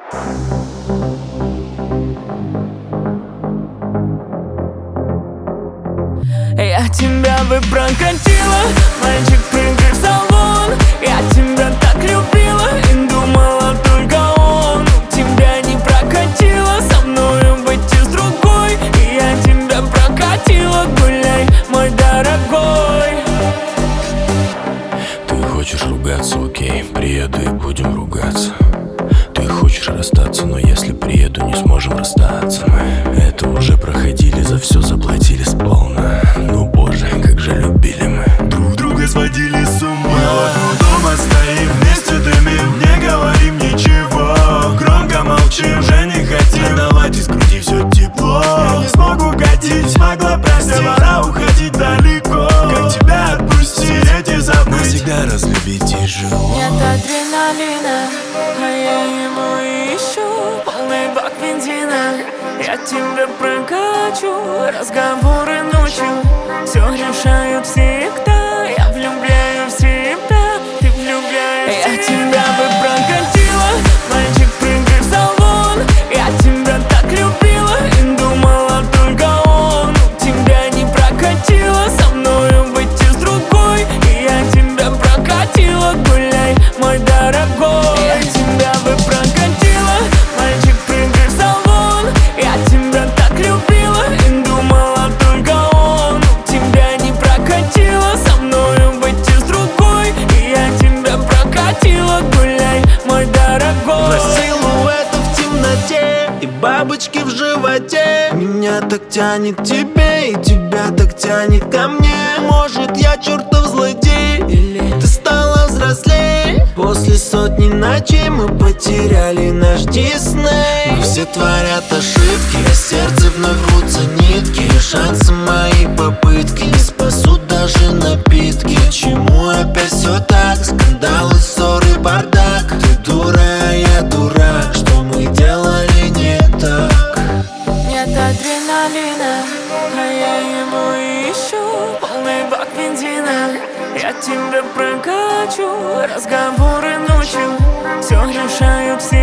Я тебя бы прокатила, мальчик, прыгай в салон. Я тебя так любила и думала только он. Тебя не прокатило, со мною быть и с другой. И я тебя прокатила, гуляй, мой дорогой. Ты хочешь ругаться, окей, приеду и будем ругаться. Ты хочешь расстаться, но если приеду, не сможем расстаться. Мы это уже проходили, за все заплатили сполна. Ну боже, как же любили мы. Друг друга сводили с ума. Мы дома стоим вместе, дымим, не говорим ничего. Громко молчим, уже не хотим. Давай из груди все тепло. Я не смогу угодить, смогла простить. Пора уходить далеко. Как тебя отпустить и забыть, навсегда разлюбить тяжело. Нет адреналина, а я ему ищу полный бак бензина. Я тебя прокачу, разговоры ночью все решают всегда. Я влюбляю в себя, ты влюбляешься. Я тебя бы прокатила, мальчик, прыгай в салон. Я тебя так любила и думала только он. Тебя не прокатило, со мною быть и с другой. И я тебя прокатила, гуляй, мой дорогой. Я тебя бы прокатила, мальчик, прыгай в салон. Я тебя так любила и думала только он. Тебя не прокатило, со мною быть и с другой. И я тебя прокатила, гуляй, мой дорогой. Два силуэта в темноте и бабочки в животе. Меня так тянет к тебе, и тебя так тянет ко мне. Может, я чертов злодей, или ты стала взрослей? После сотни ночей мы потеряли наш Дисней. Мы все творят ошибки, а сердце вновь рвутся нитки. Шансы мои попытки не спасут даже напитки. Почему опять все так? Скандалы, ссоры, бардак. Ты дура, а я дурак. Что мы делали не так? Нет адреналина, а я ему ищу полный бак бензина. Я тебя прокачу, разговоры ночью все решают все.